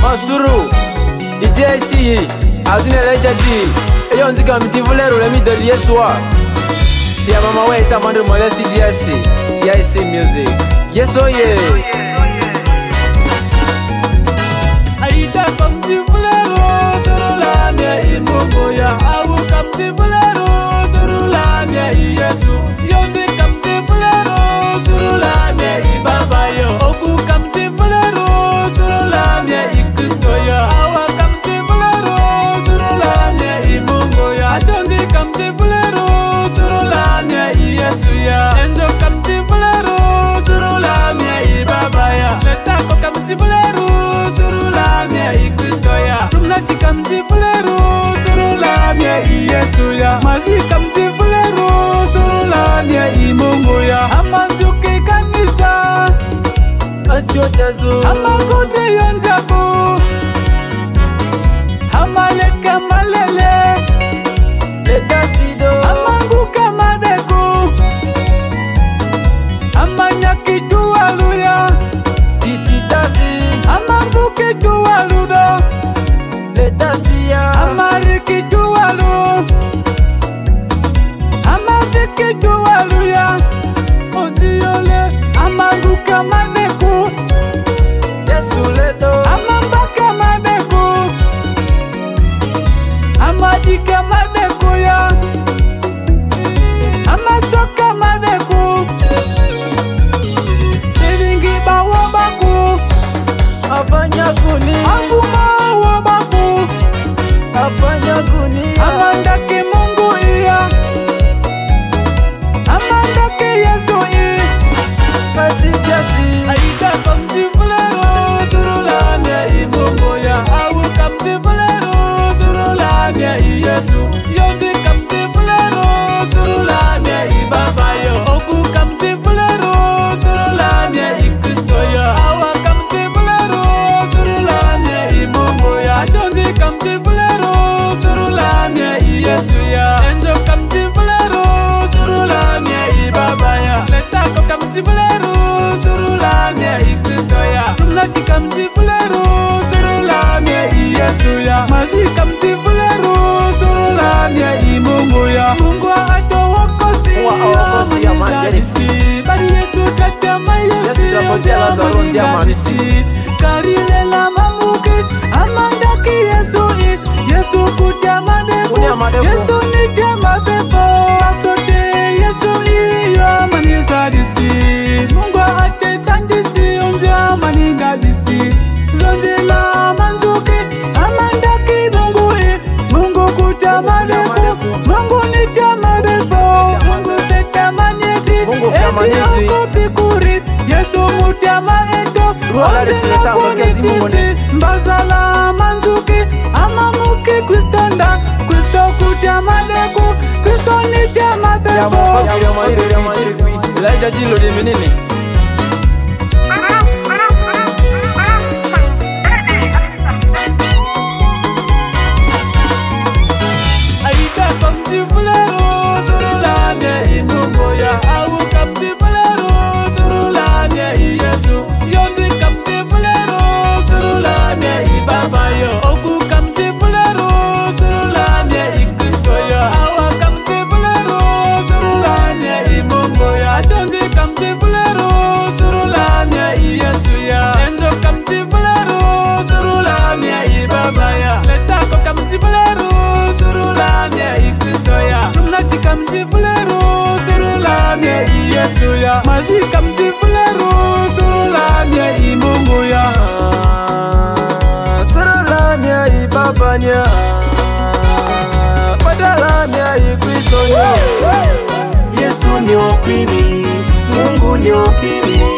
Masuru DJC azine lejaji eyo nzika mtivulero le mideri yeswa dia mama weta mandre mole CDS DJC music yeso ye aita kamtivulero surula ne imongo ya awu kamtivulero surula ne yesu yonde kamtivulero surula ne ibaba yo oku kamtivulero surula ne ikristoya awa kamtivulero surula ne imongo ya atonde kamtivulero surula ne yesu ya endo kamtivulero surula ne ibaba ya letako kamtivulero surula ne ikristoya tumnati kamtivulero surula ne yesu ya mazi kamtivulero surula ne imongo ya amanzuke kanisa asiotazo amakonde yonjako amaleka malele letasido amanguka madeko amanyaki dualuya tititasi amanguke dualudo letasiya amariki dualu amaviki dualuya odiole amanguka madeko yesuledo amambaka madeko amadika madeko ya amatoka madeko siringi bawa baku afanya kuni akuma wa baku afanya kuni amandake Mungu iya amandake Yesu iya Masikiasi aita kamtivulero surula ne imongo ya awu kamtivulero surula ne Yesu yonde kamtivulero surula ne ibaba yo oku kamtivulero surula ne ikristo ya awa kamtivulero surula ne imongo ya yonde kamtivulero surula ne Yesu ya endo kamtivulero surula ne ibaba ya letako kamtivulero surula ne ikristo ya tumnati kamtivulero surula ne Yesu ya mazi kamtivulero surula ne imongo ya Mungu atowokosi ya manjerisi bari Yesu tatama yosi ya manisi karilela mamuke amandaki Yesu Yesu kutamadeko Yesu nitamadeko atote Yesu ya manizadisi Mungu atetandisi onja maningadisi zondela manzuke amandaki Mungu kutamadeko Mungu nitamadeko Mungu tetamanyeki eti okopikuri Yesu mutama eto ondela kunitisi mbazala manzuke amamuke Kristonda Kristo kutamadeko Kristo nitamadeko Elijah Jilo de menene aita kamtivulero surula ne imongo ya awu kamtivulero surula ne Yesu yonde kamtivulero surula ne ibaba yo oku kamtivulero surula ne ikristo ya awa kamtivulero surula ne imongo ya yonde kamtivulero surula ne Yesu ya endo kamtivulero surula ne ibaba ya letako kamtivulero surula ne ikristo ya tumnati kamtivulero surula ne Yesu ya mazi kamtivulero surula ne imongo ya surula ne ibaba nya padala ne ikristo ya Yesu ni opimi, Mungu ni opimi.